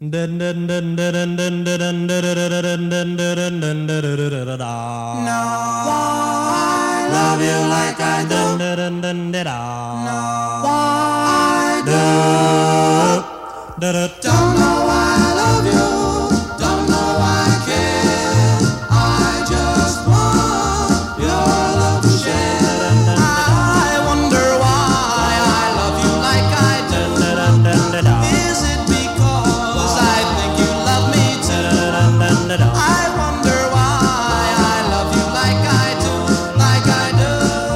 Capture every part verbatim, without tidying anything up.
I love you like I do. No, I do. Don't know why I love you. Don't know why I care. I just want your love to share. I wonder why I love you like I do. Is it because I think you love me too? I wonder why I love you like I do, like I do.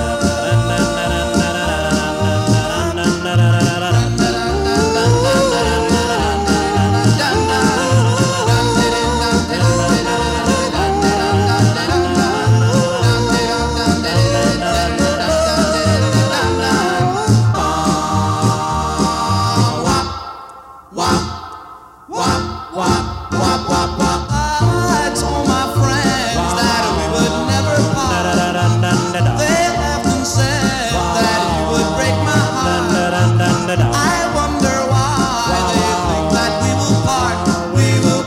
I told my friends that we would never part. They often said that you would break my heart. I wonder why they think that we will part. We will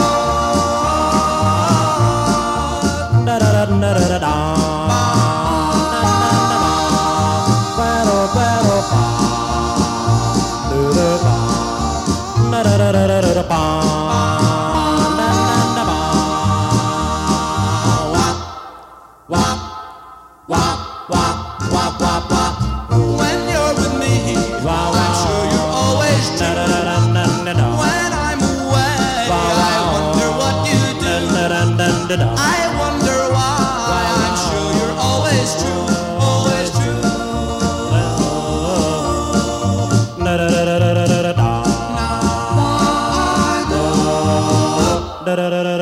When you're with me, I'm sure you're always true. When I'm away, I wonder what you do. I wonder why, I'm sure you're always true, always true. Now I know.